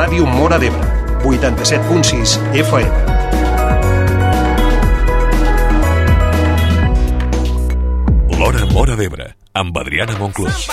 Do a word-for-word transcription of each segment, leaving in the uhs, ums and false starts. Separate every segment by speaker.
Speaker 1: Ràdio Móra d'Ebre, vuitanta-set punt sis F M.
Speaker 2: L'Hora Móra d'Ebre, amb Adriana Monclús.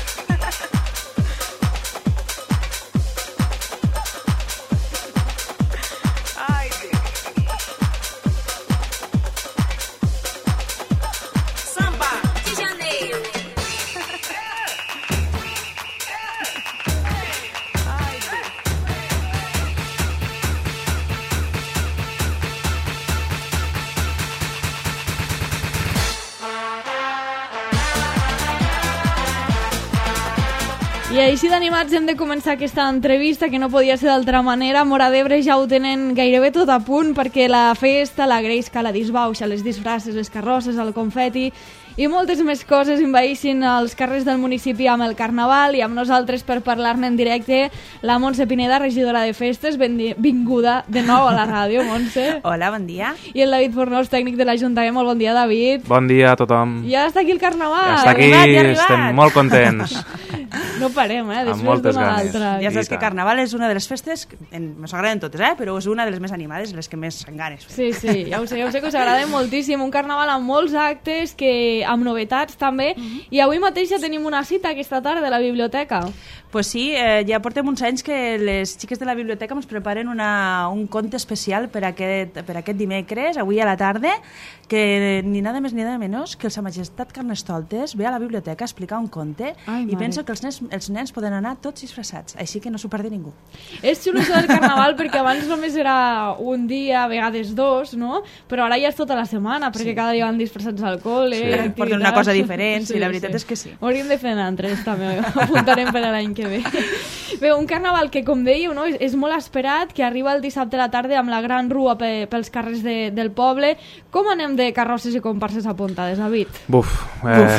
Speaker 3: I així d'animats hem de començar aquesta entrevista, que no podia ser d'altra manera. Móra d'Ebre ja ho tenen gairebé tot a punt, perquè la festa, la gresca, la disbauxa, les disfresses, les carrosses, el confeti i moltes més coses envaïssin els carrers del municipi amb el Carnaval. I amb nosaltres, per parlar-ne en directe, la Montse Pineda, regidora de festes. Benvinguda de nou a la ràdio, Montse.
Speaker 4: Hola, bon dia.
Speaker 3: I el David Fornós, tècnic de l'Ajuntament. Molt bon dia, David.
Speaker 5: Bon dia a tothom.
Speaker 3: Ja està aquí el Carnaval.
Speaker 5: Ja està aquí,
Speaker 4: arribat, ja arribat.
Speaker 5: Estem molt contents.
Speaker 3: No parem, eh?
Speaker 5: Amb moltes ganes.
Speaker 4: Ja saps que Carnaval és una de les festes, ens agraden totes, eh? Però és una de les més animades i les que més en ganes.
Speaker 3: Sí, sí, ja ho sé, ja ho sé que us agrada moltíssim. Un Carnaval amb molts actes, que amb novetats també. Uh-huh. I avui mateix ja tenim una cita aquesta tarda a la biblioteca.
Speaker 4: Pues sí, eh, ja portem uns anys que les xiques de la biblioteca ens preparen una, un conte especial per aquest, per aquest dimecres, avui a la tarda, que ni nada més ni nada menys que el Sa Majestat Carnestoltes ve a la biblioteca a explicar un conte. Ai, i penso que els nens, els nens poden anar tots disfressats, així que no s'ho perdi ningú.
Speaker 3: És xulo això del Carnaval, perquè abans només era un dia, a vegades dos, no? Però ara ja és tota la setmana, perquè sí. Cada dia van disfressats al col·le.
Speaker 4: Sí. Porten una cosa diferent, sí, sí, la veritat
Speaker 3: sí.
Speaker 4: és que sí.
Speaker 3: Hauríem de fer d'altres, també, apuntarem per l'any que ve. Bé, un Carnaval que, com dèieu, no? és, és molt esperat, que arriba el dissabte a la tarda amb la gran rua pe, pels carrers de, del poble. Com anem de carrosses i comparses apuntades, David?
Speaker 5: Buf. Eh...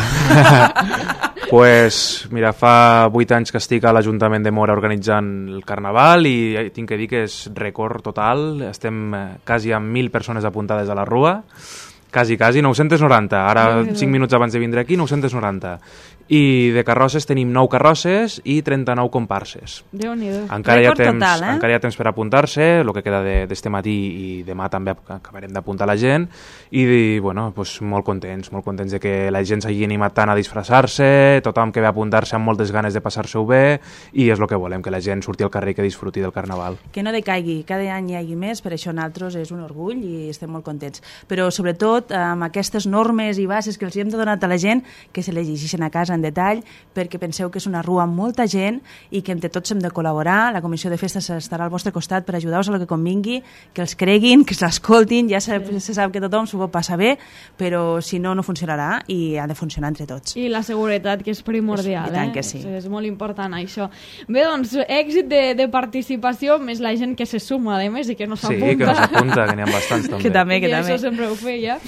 Speaker 5: pues, mira, fa vuit anys que estic a l'Ajuntament de Móra organitzant el Carnaval i tinc que dir que és rècord total. Estem quasi amb mil persones apuntades a la rua. Quasi, quasi, nou-cents noranta. Ara, cinc minuts abans de vindre aquí, nou-cents noranta. I de carrosses tenim nou carrosses i trenta-nou comparses.
Speaker 3: Déu-n'hi-do.
Speaker 5: Encara, hi ha temps,
Speaker 4: total, eh?
Speaker 5: encara hi ha temps per apuntar-se, el que queda d'este matí i demà també acabarem d'apuntar la gent. I, bueno, pues, molt contents, molt contents de que la gent s'hagi animat tant a disfressar-se, tothom que ve a apuntar-se amb moltes ganes de passar-se-ho bé, i és el que volem, que la gent surti al carrer i que disfruti del Carnaval.
Speaker 4: Que no decaigui, cada any hi hagi més, per això nosaltres és un orgull i estem molt contents. Però sobretot amb aquestes normes i bases que els hem donat a la gent, que se les llegeixen a casa en detall, perquè penseu que és una rua amb molta gent i que entre tots hem de col·laborar. La Comissió de Festes estarà al vostre costat per ajudar-vos a el que convingui, que els creguin, que l'escoltin. Ja se, se sap que tothom s'ho pot passar bé, però si no, no funcionarà i ha de funcionar entre tots.
Speaker 3: I la seguretat, que és primordial,
Speaker 4: és, i tant
Speaker 3: eh?
Speaker 4: que sí.
Speaker 3: És, és molt important, això. Bé, doncs, èxit de, de participació, més la gent que se suma, a més, i que no s'apunta.
Speaker 5: Sí, que no s'apunta, que n'hi ha bastants, també.
Speaker 4: Que també, que
Speaker 3: I
Speaker 4: també.
Speaker 3: això sempre ho feia.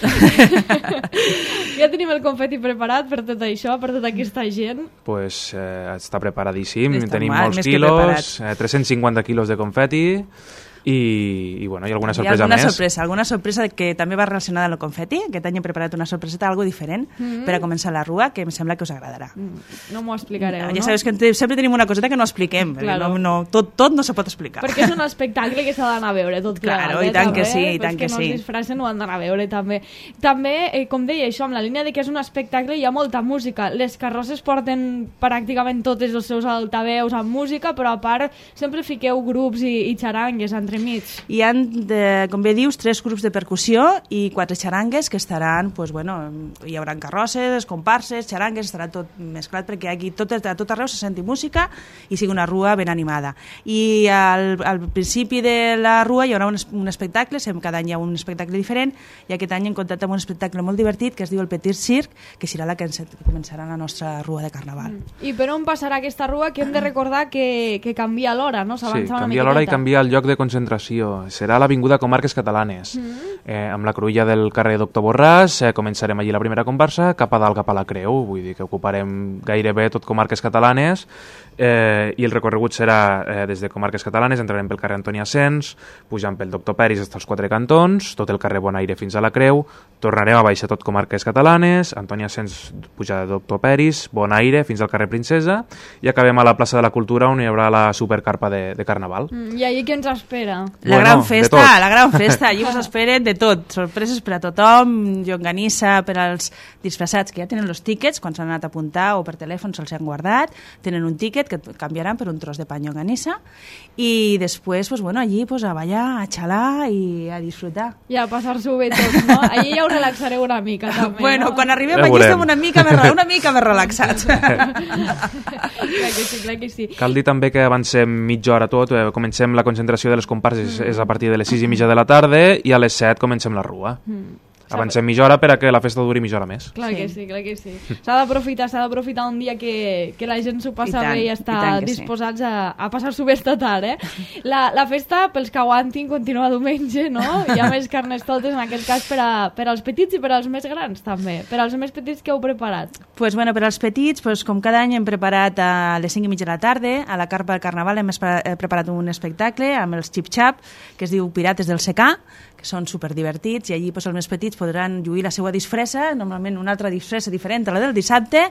Speaker 3: Ja tenim el confeti preparat per tot això, per tota aquesta gent.
Speaker 5: Pues eh, està preparadíssim,
Speaker 4: Està
Speaker 5: tenim
Speaker 4: mal,
Speaker 5: molts
Speaker 4: més que
Speaker 5: quilos, eh, tres-cents cinquanta quilos de confeti i, i, bueno, i alguna sorpresa
Speaker 4: alguna
Speaker 5: més.
Speaker 4: Sorpresa, alguna sorpresa que també va relacionada amb el confeti. Aquest any hem preparat una sorpreseta, algo diferent, mm-hmm. per a començar la rua, que em sembla que us agradarà.
Speaker 3: Mm. No m'ho explicareu,
Speaker 4: ja
Speaker 3: no?
Speaker 4: Ja sabeu que sempre tenim una coseta que no expliquem, claro. no, no, tot, tot no se pot explicar.
Speaker 3: Perquè és un espectacle que s'ha d'anar a veure tot plegat.
Speaker 4: Claro, i
Speaker 3: eh,
Speaker 4: tant
Speaker 3: també,
Speaker 4: que sí, i tant
Speaker 3: que,
Speaker 4: que
Speaker 3: no
Speaker 4: sí.
Speaker 3: es disfressen ho han d'anar a veure també. També, eh, com deia això, amb la línia de que és un espectacle hi ha molta música. Les carrosses porten pràcticament totes els seus altaveus amb música, però a part sempre fiqueu grups i, i xarangues entremig.
Speaker 4: Hi ha, de, com bé dius, tres grups de percussió i quatre xarangues que estaran, pues, bueno, hi haurà carrosses, comparses, xarangues, estarà tot mesclat perquè aquí tot, a tot arreu se senti música i sigui una rua ben animada. I al, al principi de la rua hi haurà un, un espectacle, cada any hi ha un espectacle diferent, i aquest any hem comptat amb un espectacle molt divertit que es diu el Petit Circ, que serà la que, ens, que començarà la nostra rua de Carnaval. Mm.
Speaker 3: I per on passarà aquesta rua, que hem de recordar que, que canvia l'hora, no?
Speaker 5: Sí, canvia l'hora i canvia el lloc de concentració. Serà a l'Avinguda Comarques Catalanes. Mm. Eh, amb la cruïlla del carrer Doctor Borràs, eh, començarem allí la primera comparsa, cap a dalt, cap a la Creu, vull dir que ocuparem gairebé tot Comarques Catalanes, eh, i el recorregut serà eh, des de comarques catalanes, entrarem pel carrer Antoni Asens, pujant pel Doctor Peris fins als quatre cantons, tot el carrer Bonaire fins a la Creu, tornarem a baixar tot comarques catalanes, Antoni Asens pujada de Doctor Peris, Bonaire fins al carrer Princesa, i acabem a la plaça de la Cultura on hi haurà la supercarpa de, de Carnaval.
Speaker 3: Mm, I allí què ens espera?
Speaker 4: La
Speaker 5: Bueno,
Speaker 4: gran
Speaker 5: de
Speaker 4: festa,
Speaker 5: tot.
Speaker 4: la gran festa, allí us esperen de tot, sorpreses per a tothom, llonganissa per als disfressats que ja tenen els tíquets, quan s'han anat a apuntar o per telèfon se'ls han guardat, tenen un tíquet que canviaran per un tros de pa llonganissa i després, pues, bueno, allí pues, a ballar, a xalar i a disfrutar.
Speaker 3: I a passar-s'ho bé tot, no? Allí ja us relaxareu una mica, també,
Speaker 4: Bueno,
Speaker 3: no?
Speaker 4: quan arribem
Speaker 5: Ja
Speaker 4: allí
Speaker 5: veurem.
Speaker 4: estem una mica més, una mica més relaxats.
Speaker 3: Clar que sí, clar que sí.
Speaker 5: Cal dir també que avancem mitja hora tot, eh, comencem la concentració de les comparses, és a partir de les sis i mitja de la tarda i a les set comencem la rua.
Speaker 3: Mm.
Speaker 5: Avancem mitja hora per a que la festa duri mitja hora més.
Speaker 3: Clar
Speaker 4: Sí.
Speaker 3: que sí, clar que sí. S'ha d'aprofitar, s'ha d'aprofitar un dia que, que la gent s'ho passa
Speaker 4: I tant,
Speaker 3: bé i
Speaker 4: i
Speaker 3: està
Speaker 4: tant que sí.
Speaker 3: disposats a, a passar-s'ho bé esta tard, eh? La, la festa, pels que aguantin, continua diumenge, no? Hi ha més carnestoltes, en aquest cas, per, a, per als petits i per als més grans, també. Per als més petits, què heu preparat?
Speaker 4: Pues, bueno, per als petits, pues, com cada any hem preparat a les cinc i mitja de la tarda, a la carpa del Carnaval hem espera- eh, preparat un espectacle amb els xip-xap, que es diu Pirates del Secà, que són superdivertits, i allí pues, els més petits podran lluir la seva disfressa, normalment una altra disfressa diferent a la del dissabte,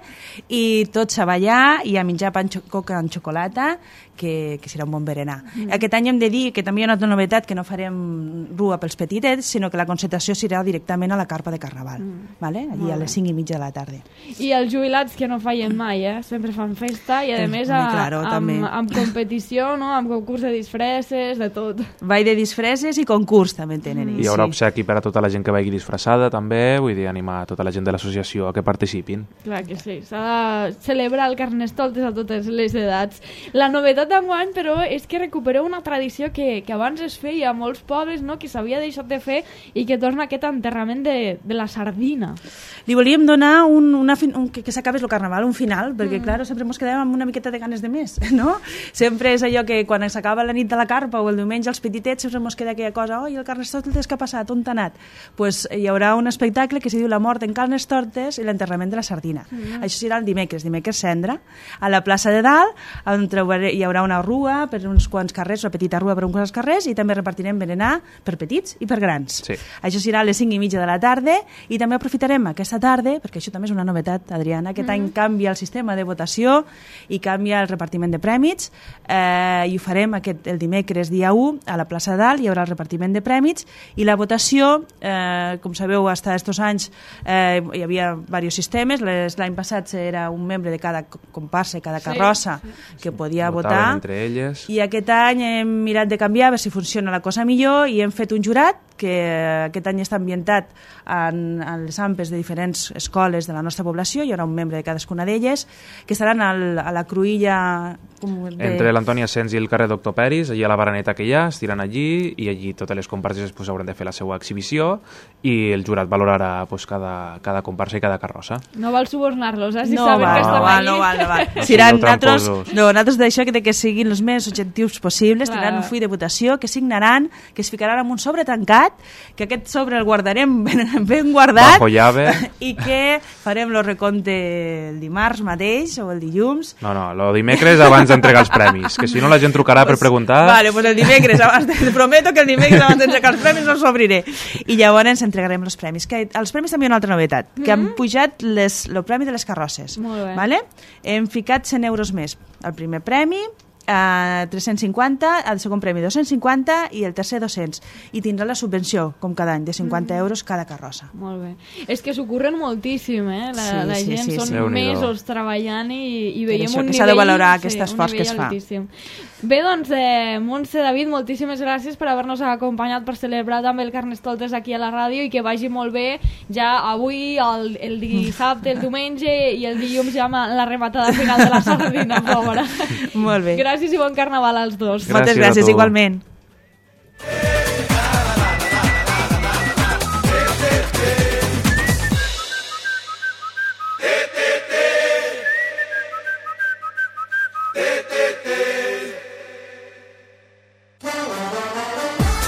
Speaker 4: i tots a ballar i a menjar pa amb xo- coca amb xocolata, que, que serà un bon berenar. Mm. Aquest any hem de dir que també hi ha una altra novetat, que no farem rua pels petitets, sinó que la concentració serà directament a la carpa de Carnaval, mm. vale? Allí a les cinc i mitja de la tarda.
Speaker 3: I els jubilats, que no fallen mai, eh? Sempre fan festa i, a
Speaker 4: Eh,
Speaker 3: més,
Speaker 4: home,
Speaker 3: a,
Speaker 4: claro, també.
Speaker 3: amb, amb competició, no? Amb concurs de disfresses, de tot.
Speaker 4: Ball de disfresses i concurs també tenen ells.
Speaker 5: Hi haurà
Speaker 4: sí.
Speaker 5: obsequi per a tota la gent que vagi disfressada també, vull dir, animar tota la gent de l'associació a que participin.
Speaker 3: Clar que sí, s'ha de celebrar el Carnestoltes a totes les edats. La novetat d'enguany, però, és que recupereu una tradició que, que abans es feia a molts pobles, no?, que s'havia deixat de fer i que torna aquest enterrament de, de la sardina.
Speaker 4: Li volíem donar un, una fin, un, que, que s'acabés el Carnaval, un final, perquè, mm. clar, sempre ens quedàvem amb una miqueta de ganes de més, no? Sempre és allò que quan s'acaba la nit de la carpa o el diumenge els petitets sempre ens queda aquella cosa, oi, el Carnestoltes què ha passat, on t'ha anat? Pues hi haurà un espectacle que se diu La mort en Carnestoltes i l'enterrament de la sardina. Mm. Això serà el dimecres, dimecres cendra, a la plaça de Dalt, on trobaré, hi haurà una rua per uns quants carrers, una petita rua per uns quants carrers, i també repartirem berenar per petits i per grans.
Speaker 5: Sí.
Speaker 4: Això serà a les cinc i mitja de la tarda, i també aprofitarem aquesta tarda, perquè això també és una novetat, Adriana, aquest mm. any canvia el sistema de votació i canvia el repartiment de prèmits, eh, i ho farem aquest, el dimecres dia u a la plaça de Dalt, hi haurà el repartiment de prèmits, i la votació, eh, com sabeu, fins a estos anys eh, hi havia diversos sistemes. L'any passat era un membre de cada comparsa, cada carrossa, sí, sí, que podia
Speaker 5: Votaven
Speaker 4: votar,
Speaker 5: entre elles.
Speaker 4: i aquest any hem mirat de canviar, a veure si funciona la cosa millor, i hem fet un jurat que aquest any està ambientat en, en les ampes de diferents escoles de la nostra població. Hi haurà un membre de cadascuna d'elles, que estaran al, a la cruïlla com de...
Speaker 5: Entre l'Antoni Asens i el carrer Doctor Peris, allà a la baraneta que hi ha, estiran allí, i allí totes les comparses pues, hauran de fer la seva exhibició, i el jurat valorarà pues, cada, cada comparsa i cada carrossa.
Speaker 3: No val subornar-los, eh? Si
Speaker 4: no
Speaker 3: saben
Speaker 4: val,
Speaker 3: que
Speaker 4: no
Speaker 3: estan
Speaker 4: val,
Speaker 3: allí.
Speaker 4: no val, no val.
Speaker 5: No
Speaker 4: Seran
Speaker 5: sigueu
Speaker 4: nosaltres,
Speaker 5: tramposos.
Speaker 4: no, nosaltres d'això que, de que siguin els més objectius possibles,
Speaker 3: Clar.
Speaker 4: tindran un full de votació, que signaran, que es ficaran en un sobre tancat, que aquest sobre el guardarem ben, ben guardat,
Speaker 5: Bajo llave.
Speaker 4: i que farem el recompte el dimarts mateix o el dilluns.
Speaker 5: No, no, el dimecres abans d'entregar els premis, que si no la gent trucarà per preguntar...
Speaker 4: Vale, pues el dimecres, abans, te prometo que el dimecres abans d'entregar els premis no els obriré. I llavors entregarem els premis. Que els premis també hi ha una altra novetat, que han pujat les, el premi de les carrosses.
Speaker 3: Molt bé.
Speaker 4: Vale? Hem ficat cent euros més. El primer premi, Uh, tres-cents cinquanta, el segon premi dos-cents cinquanta i el tercer dos-cents, i tindrà la subvenció com cada any de cinquanta mm. euros cada carrossa.
Speaker 3: Molt bé. És que s'ho curren moltíssim, eh? La,
Speaker 4: Sí,
Speaker 3: la
Speaker 4: sí,
Speaker 3: gent
Speaker 4: sí,
Speaker 3: són
Speaker 4: sí.
Speaker 3: mesos treballant i, i
Speaker 4: Per
Speaker 3: veiem
Speaker 4: això
Speaker 3: un
Speaker 4: que
Speaker 3: nivell...
Speaker 4: s'ha de valorar
Speaker 3: sí,
Speaker 4: aquest
Speaker 3: un
Speaker 4: esforç que
Speaker 3: nivell
Speaker 4: es fa.
Speaker 3: altíssim. Bé, doncs, eh, Montse, David, moltíssimes gràcies per haver-nos acompanyat per celebrar també el Carnestoltes aquí a la ràdio, i que vagi molt bé ja avui, el, el dissabte, el diumenge i el dilluns ja amb la rematada final de la sardina, pobra.
Speaker 4: Molt bé.
Speaker 3: Gràcies i bon carnaval als dos.
Speaker 5: Gràcies
Speaker 4: Moltes
Speaker 5: a
Speaker 4: gràcies,
Speaker 5: tu.
Speaker 4: igualment.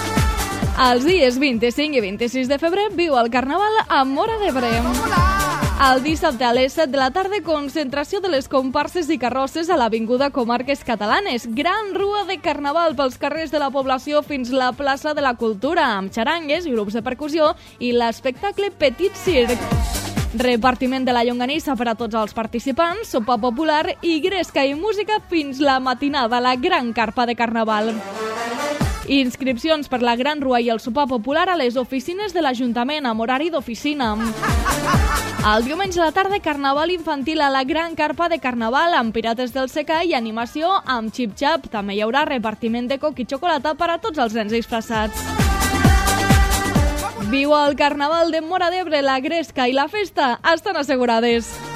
Speaker 3: Els dies vint-i-cinc i vint-i-sis de febrer viu el Carnaval a Móra d'Ebre. El dissabte a les set de la tarda, concentració de les comparses i carrosses a l'Avinguda Comarques Catalanes. Gran rua de carnaval pels carrers de la població fins la plaça de la Cultura, amb xarangues i grups de percussió i l'espectacle Petit Circ. Repartiment de la llonganissa per a tots els participants, sopar popular i gresca i música fins la matinada a la gran carpa de carnaval. Inscripcions per la Gran Rua i el sopar popular a les oficines de l'Ajuntament amb horari d'oficina. El diumenge a la tarda, carnaval infantil a la gran carpa de carnaval amb Pirates del Secà i animació amb xip-xap. També hi haurà repartiment de coc i xocolata per a tots els nens disfressats. Viu el carnaval de Móra d'Ebre, la gresca i la festa estan assegurades.